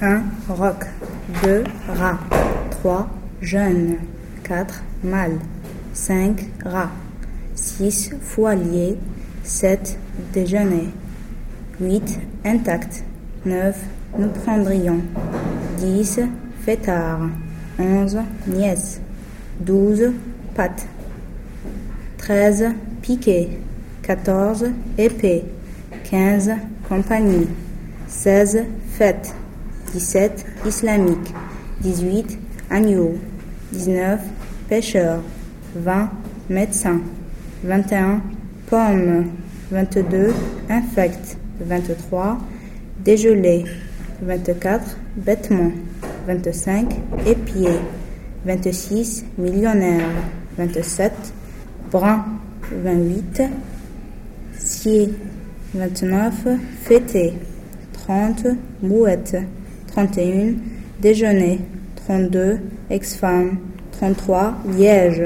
1. Roc. 2. Rat. 3. Jeune. 4. Mâle. 5. Rat. 6. Foilier. 7. Déjeuner. 8. Intact. 9. Nous prendrions. 10. Fêtard. 11. Nièce. 12. Pâte. 13. Piquet. 14. Épée. 15. Compagnie. 16. Fête. 17. Islamique. 18. Agneau. 19. Pêcheur. 20. Médecin. 21. Pomme. 22. Infect. 23. Dégelé. 24. Vêtements. 25. Épier. 26. Millionnaire. 27. Brun. 28. Scier. 29. Fêter. 30. Mouette. 31. Déjeuner. 32. Ex-femme. 33. Liège.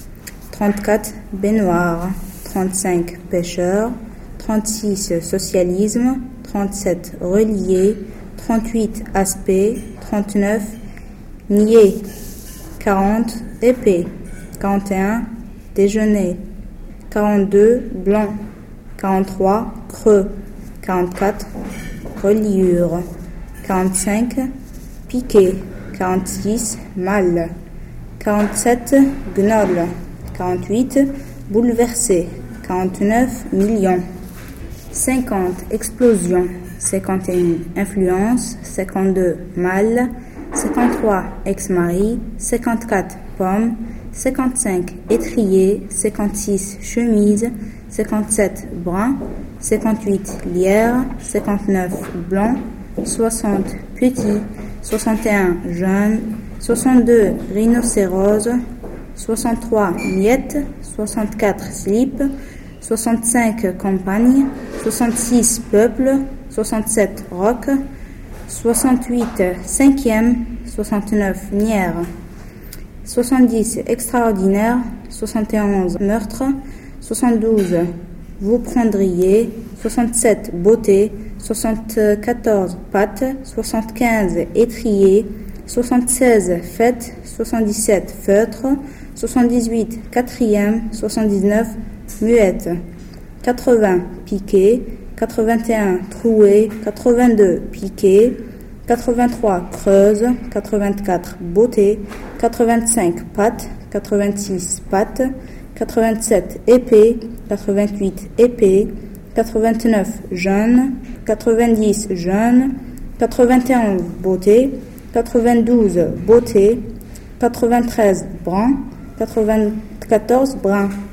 34. Baignoire. 35. Pêcheur. 36. Socialisme. 37. Relié. 38. Aspect. 39. Nier. 40. Épée. 41. Déjeuner. 42. Blanc. 43. Creux. 44. Reliure. 45. Piqué. 46. Mâle. 47. Gnole. 48. Bouleversé. 49. Million. 50. Explosion. 51. Influence. 52. Mâle. 53. Ex-mari. 54. Pomme. 55. Étrier. 56. Chemise. 57. Brun. 58. Lierre. 59. Blanc. 60. Petit. 61. Jeune. 62. Rhinocéros. 63. Miette. 64. Slip. 65. Campagne. 66. Peuple. 67. Roc. 68. Cinquième. 69. Nière. 70. Extraordinaire. 71. Meurtre. 72. Vous prendriez. 67. Beauté. 74. Pâte. 75. Étrier. 76. Fête. 77. Feutre. 78. Quatrième. 79. Muette. 80. Piqué. 81. Troué. 82. Piqué. 83. Creuse. 84. Beauté. 85. Pâte. 86. Pâte. 87. Épée. 88. Épée. 89. Jeune. 90. Jeune. 91. Beauté. 92. Beauté. 93. Brun. 94. Brun.